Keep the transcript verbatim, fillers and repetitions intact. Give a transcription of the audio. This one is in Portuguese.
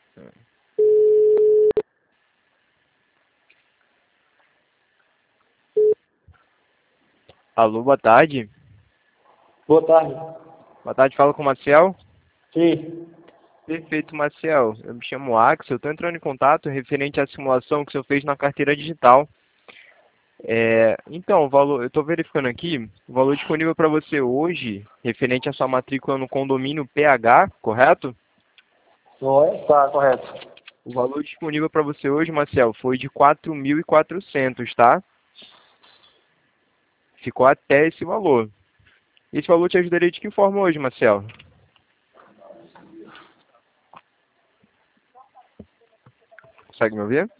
Alô, boa tarde. Boa tarde. Boa tarde, fala com o Maciel. Sim. Perfeito, Maciel. Eu me chamo Axel, eu estou entrando em contato referente à simulação que o senhor fez na carteira digital. É, então, o valor, eu estou verificando aqui, o valor disponível para você hoje, referente à sua matrícula no condomínio P H, correto? Oi? Tá, correto. O valor disponível para você hoje, Maciel, foi de quatro mil e quatrocentos, tá? Ficou até esse valor. Esse valor te ajudaria de que forma hoje, Maciel? Consegue me ouvir?